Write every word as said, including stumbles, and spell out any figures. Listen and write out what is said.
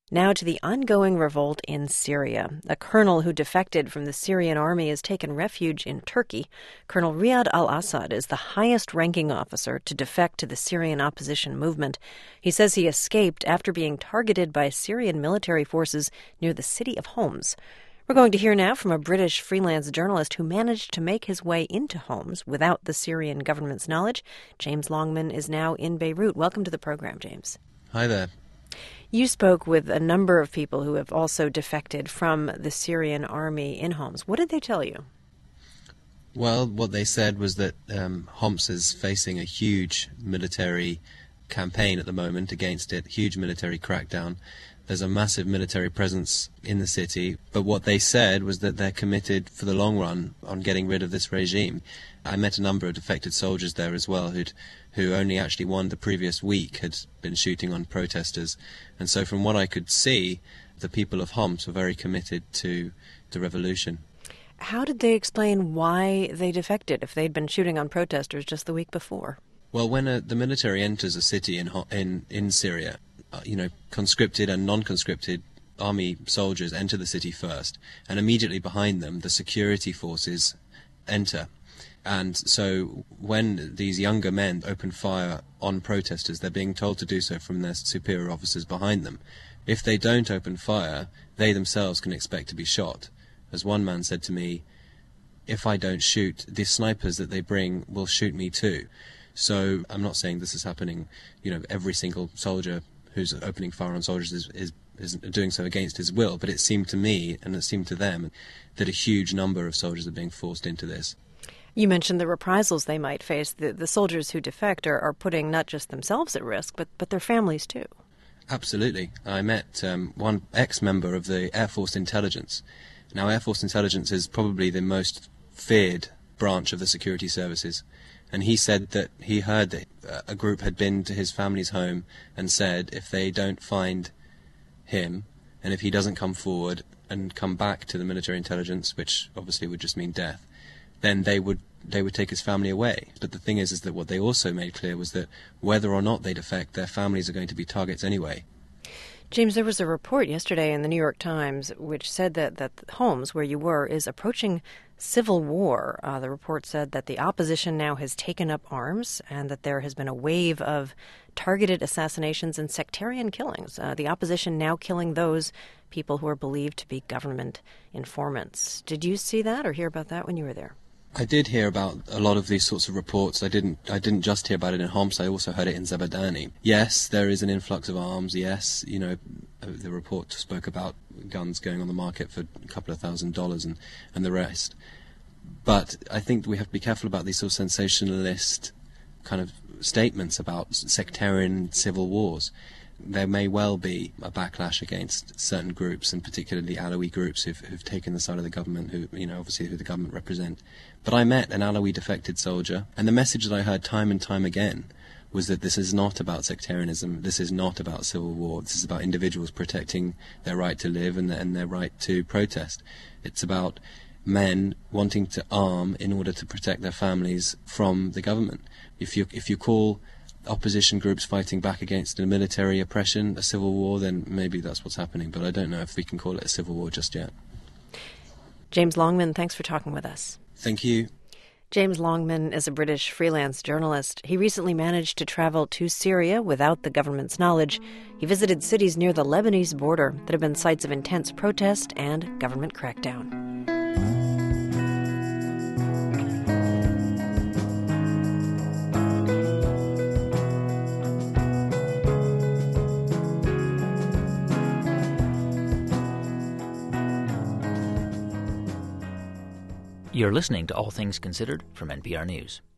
Now to the ongoing revolt in Syria. A colonel who defected from the Syrian army has taken refuge in Turkey. Colonel Riyad al-Assad is the highest-ranking officer to defect to the Syrian opposition movement. He says he escaped after being targeted by Syrian military forces near the city of Homs. We're going to hear now from a British freelance journalist who managed to make his way into Homs without the Syrian government's knowledge. James Longman is now in Beirut. Welcome to the program, James. Hi there. You spoke with a number of people who have also defected from the Syrian army in Homs. What did they tell you? Well, what they said was that um, Homs is facing a huge military campaign at the moment against it, huge military crackdown. There's a massive military presence in the city, but what they said was that they're committed for the long run on getting rid of this regime. I met a number of defected soldiers there as well who'd, who only actually one the previous week had been shooting on protesters. And so from what I could see, the people of Homs were very committed to the revolution. How did they explain why they defected if they'd been shooting on protesters just the week before? Well, when a, the military enters a city in in, in Syria, uh, you know, conscripted and non-conscripted army soldiers enter the city first, and immediately behind them the security forces enter. And so when these younger men open fire on protesters, they're being told to do so from their superior officers behind them. If they don't open fire, they themselves can expect to be shot. As one man said to me, if I don't shoot, the snipers that they bring will shoot me too. So I'm not saying this is happening, you know, every single soldier who's opening fire on soldiers is, is, is doing so against his will, but it seemed to me, and it seemed to them, that a huge number of soldiers are being forced into this. You mentioned the reprisals they might face. The, the soldiers who defect are, are putting not just themselves at risk, but, but their families too. Absolutely. I met um, one ex-member of the Air Force Intelligence. Now, Air Force Intelligence is probably the most feared branch of the security services. And he said that he heard that a group had been to his family's home and said if they don't find him, and if he doesn't come forward and come back to the military intelligence, which obviously would just mean death, then they would they would take his family away. But the thing is, is that what they also made clear was that whether or not they defect, their families are going to be targets anyway. James, there was a report yesterday in the New York Times which said that, that Homs, where you were, is approaching civil war. Uh, the report said that the opposition now has taken up arms and that there has been a wave of targeted assassinations and sectarian killings. Uh, the opposition now killing those people who are believed to be government informants. Did you see that or hear about that when you were there? I did hear about a lot of these sorts of reports. I didn't I didn't just hear about it in Homs, I also heard it in Zabadani. Yes, there is an influx of arms. Yes, you know, the report spoke about guns going on the market for a couple of thousand dollars and, and the rest. But I think we have to be careful about these sort of sensationalist kind of statements about sectarian civil wars. There may well be a backlash against certain groups, and particularly Alawi groups who've, who've taken the side of the government, who, you know, obviously who the government represent. But I met an Alawi defected soldier, and the message that I heard time and time again was that this is not about sectarianism, this is not about civil war, this is about individuals protecting their right to live and their, and their right to protest. It's about men wanting to arm in order to protect their families from the government. If you, if you call opposition groups fighting back against a military oppression a civil war, then maybe that's what's happening, but I don't know if we can call it a civil war just yet. James Longman, thanks for talking with us. Thank you. James Longman is a British freelance journalist. He recently managed to travel to Syria without the government's knowledge. He visited cities near the Lebanese border that have been sites of intense protest and government crackdown. You're listening to All Things Considered from N P R News.